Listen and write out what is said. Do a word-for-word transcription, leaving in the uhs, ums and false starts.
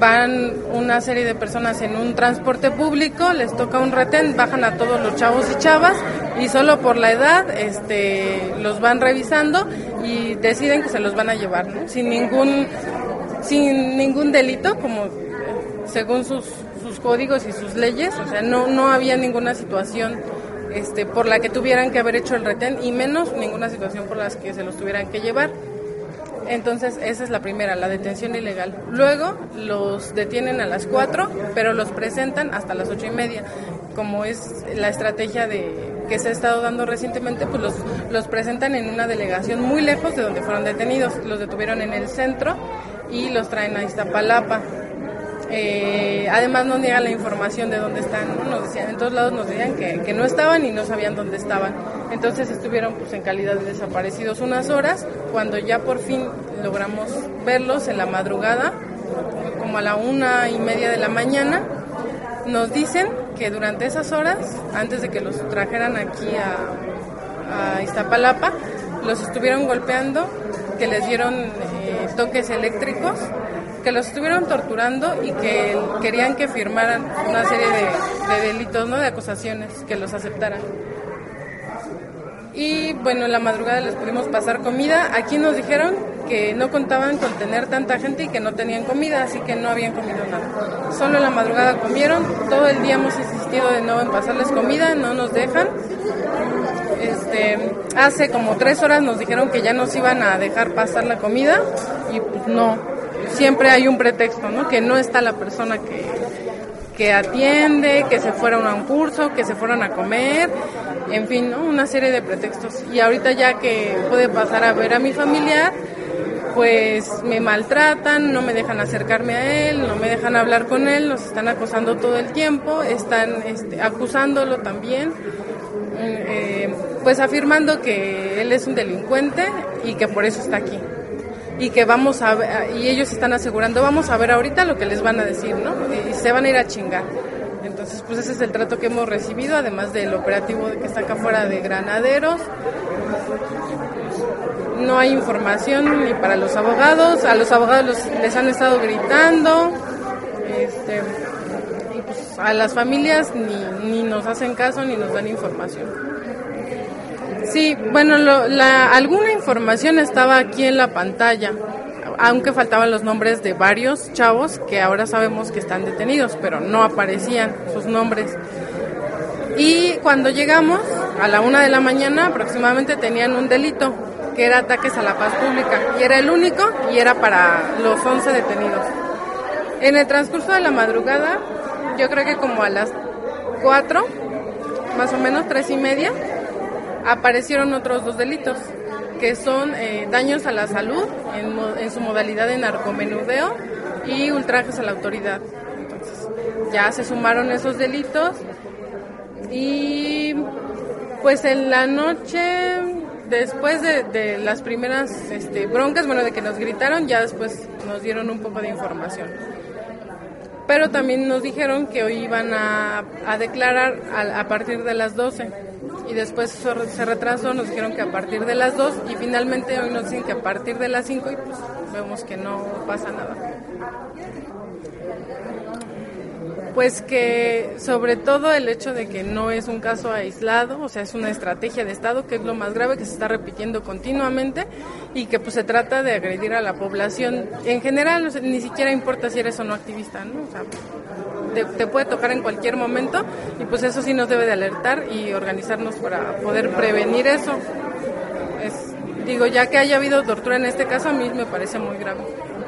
van una serie de personas en un transporte público, les toca un retén, bajan a todos los chavos y chavas y solo por la edad este, los van revisando y deciden que se los van a llevar, ¿no? Sin ningún, sin ningún delito, como según sus, sus códigos y sus leyes, o sea, no, no había ninguna situación este, por la que tuvieran que haber hecho el retén y menos ninguna situación por la que se los tuvieran que llevar. Entonces esa es la primera, la detención ilegal. Luego los detienen a las cuatro, pero los presentan hasta las ocho y media. Como es la estrategia de que se ha estado dando recientemente, pues los, los presentan en una delegación muy lejos de donde fueron detenidos. Los detuvieron en el centro y los traen a Iztapalapa. Eh, además no niegan la información de dónde están, ¿no? Nos decían, en todos lados nos decían que, que no estaban y no sabían dónde estaban. Entonces estuvieron pues en calidad de desaparecidos unas horas, cuando ya por fin logramos verlos en la madrugada, como a la una y media de la mañana, nos dicen que durante esas horas, antes de que los trajeran aquí a, a Iztapalapa, los estuvieron golpeando, que les dieron eh, toques eléctricos, que los estuvieron torturando y que querían que firmaran una serie de, de delitos, ¿no? De acusaciones, que los aceptaran. Y bueno, en la madrugada les pudimos pasar comida. Aquí nos dijeron que no contaban con tener tanta gente y que no tenían comida, así que no habían comido nada. Solo en la madrugada comieron, todo el día hemos insistido de nuevo en pasarles comida, no nos dejan. Este, hace como tres horas nos dijeron que ya nos iban a dejar pasar la comida y pues no. Siempre hay un pretexto, ¿no? Que no está la persona que, que atiende, que se fueron a un curso, que se fueron a comer, en fin, ¿no? Una serie de pretextos. Y ahorita ya que pude pasar a ver a mi familiar, pues me maltratan, no me dejan acercarme a él, no me dejan hablar con él, nos están acosando todo el tiempo, están este, acusándolo también, eh, pues afirmando que él es un delincuente y que por eso está aquí. Y que vamos a ver, y ellos están asegurando, vamos a ver ahorita lo que les van a decir, ¿no? Y se van a ir a chingar. Entonces, pues ese es el trato que hemos recibido, además del operativo que está acá fuera de Granaderos. No hay información ni para los abogados, a los abogados los, les han estado gritando, este, y pues a las familias ni, ni nos hacen caso ni nos dan información. Sí, bueno, lo, la, alguna información estaba aquí en la pantalla, aunque faltaban los nombres de varios chavos que ahora sabemos que están detenidos, pero no aparecían sus nombres. Y cuando llegamos, a la una de la mañana aproximadamente, tenían un delito, que era ataques a la paz pública, y era el único, y era para los once detenidos. En el transcurso de la madrugada, yo creo que como a las cuatro, más o menos, tres y media, aparecieron otros dos delitos, que son eh, daños a la salud en, en su modalidad de narcomenudeo y ultrajes a la autoridad. Entonces ya se sumaron esos delitos y pues en la noche, después de, de las primeras este, broncas, bueno, de que nos gritaron, ya después nos dieron un poco de información. Pero también nos dijeron que hoy iban a, a declarar a, a partir de las doce. Y después se retrasó, nos dijeron que a partir de las dos y finalmente hoy nos dicen que a partir de las cinco y pues vemos que no pasa nada. Pues que sobre todo el hecho de que no es un caso aislado, o sea, es una estrategia de Estado, que es lo más grave, que se está repitiendo continuamente y que pues se trata de agredir a la población. En general, no sé, ni siquiera importa si eres o no activista, ¿no? O sea, te, te puede tocar en cualquier momento y pues eso sí nos debe de alertar y organizarnos para poder prevenir eso. Es, digo, ya que haya habido tortura en este caso, a mí me parece muy grave.